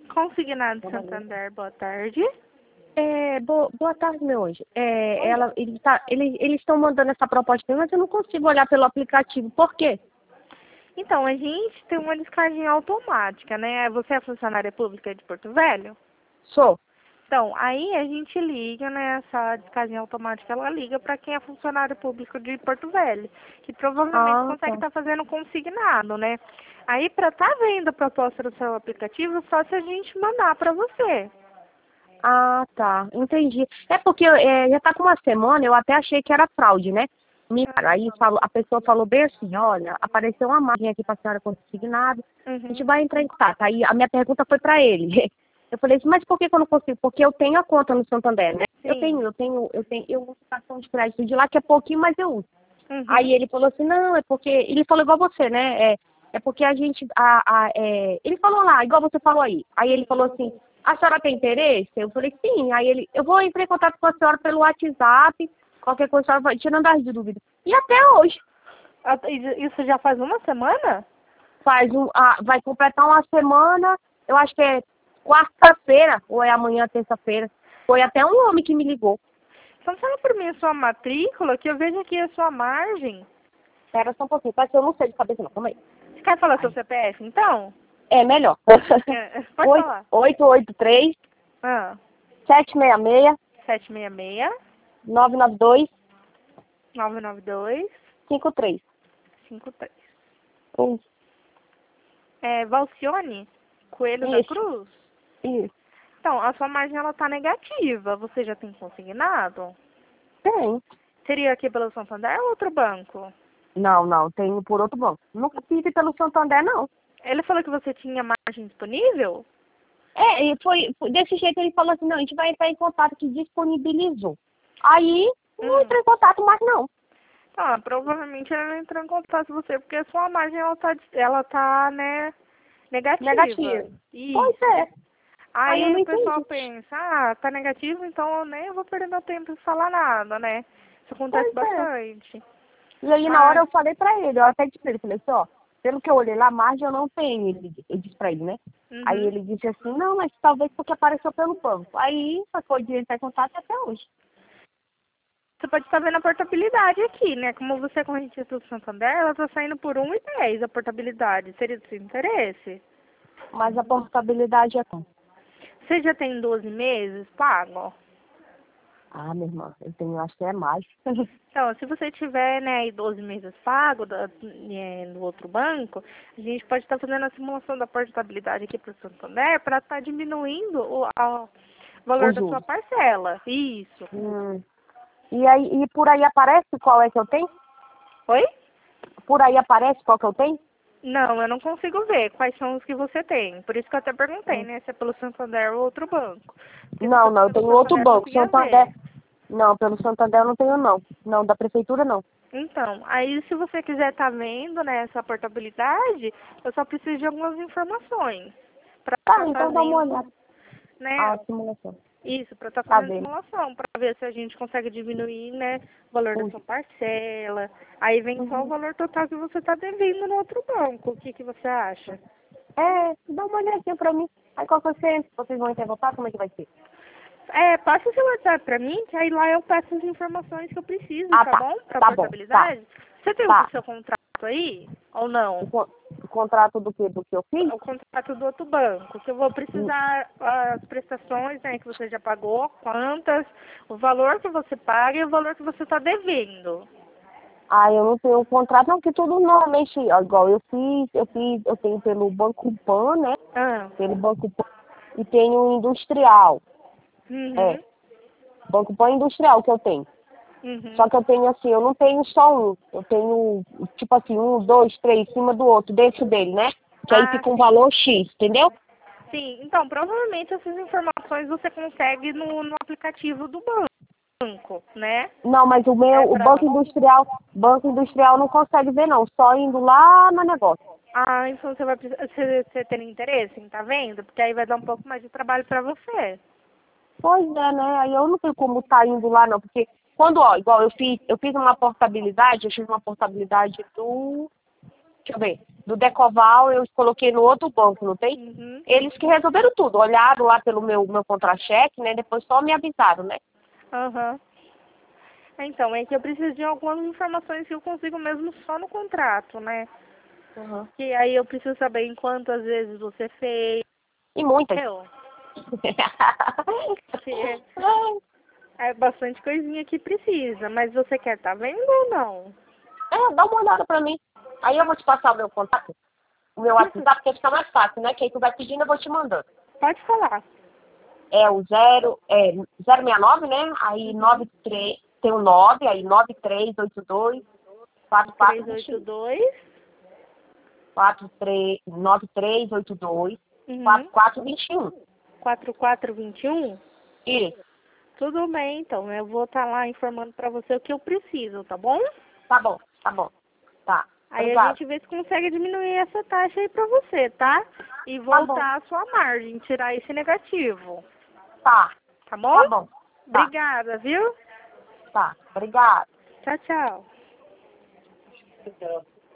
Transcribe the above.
Consignado Santander, boa tarde. Boa tarde, meu anjo. Oi. Eles estão mandando essa proposta, mas eu não consigo olhar pelo aplicativo. Por quê? Então, a gente tem uma descarga automática, né? Você é funcionária pública de Porto Velho? Sou. Então, aí a gente liga, né? Essa descarga automática, ela liga para quem é funcionário público de Porto Velho, que provavelmente Ah, consegue tá. estar fazendo consignado, né? Aí, para estar vendo a proposta do seu aplicativo, só se a gente mandar para você. Ah, tá. Entendi. É porque já está com uma semana, eu até achei que era fraude, né? Aí a pessoa falou bem assim, olha, apareceu uma margem aqui para a senhora consignado, a gente Uhum. vai entrar em contato. Aí a minha pergunta foi para ele. Eu falei assim, mas por que eu não consigo? Porque eu tenho a conta no Santander, né? Sim. Eu uso cartão de crédito de lá, que é pouquinho, mas eu uso. Uhum. Aí ele falou assim, não, é porque. Ele falou igual você, né? É porque a gente. Ele falou lá, igual você falou aí. Aí ele falou assim, a senhora tem interesse? Eu falei, sim. Aí eu vou entrar em contato com a senhora pelo WhatsApp, qualquer coisa a senhora vai tirando as dúvidas. E até hoje, Isso já faz uma semana? vai completar uma semana, eu acho que é quarta-feira, ou é amanhã, terça-feira. Foi até um homem que me ligou. Então fala por mim a sua matrícula, que eu vejo aqui a sua margem. Espera só um pouquinho, parece que eu não sei de cabeça não, calma aí. Você quer falar seu CPF, então? É melhor. Pode falar. 883 Ah, 766 766 992 992 53. 53. Hum, É Valcione Coelho da Isso, Cruz? isso. Então, a sua margem ela tá negativa. Você já tem consignado? Tem. Seria aqui pelo Santander ou outro banco? Não, tenho por outro banco. Nunca fiz pelo Santander, não. Ele falou que você tinha margem disponível? E foi desse jeito ele falou assim, não, a gente vai entrar em contato que disponibilizou. Aí, não Hum. entrei em contato mais não. Ah, provavelmente ele não entrou em contato com você, porque a sua margem ela tá, né, negativa. Negativo. Pois Isso. é. Aí eu Aí não o pessoal entendi. pensa, tá negativo, então eu nem vou perder meu tempo em falar nada, né? Isso acontece Pois é. bastante. E aí na hora Mas, eu falei pra ele, eu até disse pra ele, falei assim, ó, pelo que eu olhei lá, margem eu não tenho, eu disse pra ele, né? Aí uhum. ele disse assim, não, mas talvez porque apareceu pelo banco. Aí foi de entrar em contato até hoje. Você pode estar vendo a portabilidade aqui, né? Como você é correntista do Santander, ela tá saindo por 1,10 a portabilidade. Seria do seu interesse? Mas a portabilidade é como? Você já tem 12 meses pago? Ah, minha irmã, eu tenho, acho que é mais. Então, se você tiver, né, aí 12 meses pago no outro banco, a gente pode estar fazendo a simulação da portabilidade aqui para o Santander para estar diminuindo o valor Os da sua juros. parcela. Isso. E aí, e por aí aparece qual é que eu tenho? Oi? Por aí aparece qual que eu tenho? Não, eu não consigo ver quais são os que você tem. Por isso que eu até perguntei, Hum. né, se é pelo Santander ou outro banco. Porque se Não, fosse eu pelo tenho outro Santander, eu banco, conseguia ver. Santander. Não, pelo Santander eu não tenho não. Não, da prefeitura não. Então, aí se você quiser estar vendo, né, essa portabilidade, eu só preciso de algumas informações para Tá, estar então dá uma fazendo, olhada. né, A simulação. isso, para estar Tá fazendo vendo? simulação, para ver se a gente consegue diminuir, né, o valor da Os- sua parcela. Aí vem só o Uhum. valor total que você está devendo no outro banco. O que que você acha? Dá uma olhadinha pra mim. Aí qual que vocês vão entrar em contato, como é que vai ser? Passa o seu WhatsApp pra mim, que aí lá eu peço as informações que eu preciso, Ah, tá tá. bom? Pra Tá bom, tá. portabilidade. Você tem o Tá. seu contrato aí? Ou não? O contrato do que? Do que eu fiz? O contrato do outro banco. Que eu vou Hum. precisar as prestações, né, que você já pagou, quantas, o valor que você paga e o valor que você está devendo. Ah, eu não tenho contrato, não, que tudo normalmente, ó, igual eu tenho pelo Banco Pan, né? Ah, Pelo Banco Pan e tenho industrial. É, uhum, Banco Pan industrial que eu tenho. uhum. Só que eu tenho assim, eu não tenho só um. Eu tenho, tipo assim, um, dois, três, em cima do outro, dentro dele, né? Que aí Ah, fica um sim. valor X, entendeu? Sim, então provavelmente essas informações você consegue no aplicativo do banco, né? Não, mas É o pra Banco Industrial não consegue ver não, só indo lá no negócio. Então você vai você tem interesse em tá vendo? Porque aí vai dar um pouco mais de trabalho pra você. Pois é, né? Aí eu não tenho como tá indo lá não, porque quando, ó, igual eu fiz uma portabilidade, eu fiz uma portabilidade do deixa eu ver, do Decoval eu coloquei no outro banco, não tem? Uhum. Eles que resolveram tudo, olharam lá pelo meu contra-cheque, né? Depois só me avisaram, né? Aham. Então, é que eu preciso de algumas informações que eu consigo mesmo só no contrato, né? Uhum. Que aí eu preciso saber em quantas vezes você fez. E muitas. Eu. Que é bastante coisinha que precisa, mas você quer tá vendo ou não? Dá uma olhada pra mim. Aí eu vou te passar o meu contato, o meu WhatsApp, porque fica mais fácil, né? Que aí tu vai pedindo, eu vou te mandando. Pode falar. É o 069, né? Aí 93, tem o 9, aí 9382 4421. 382. 9382 Uhum. 4421. 4421. Isso, Tudo bem, então. Eu vou estar lá informando pra você o que eu preciso, tá bom? tá bom, tá bom. Tá, Aí a obrigada. gente vê se consegue diminuir essa taxa aí pra você, tá? E Tá bom, voltar a sua margem, tirar esse negativo. tá, Tá bom? tá bom, tá, Obrigada, viu? tá, obrigada. Tchau, tchau.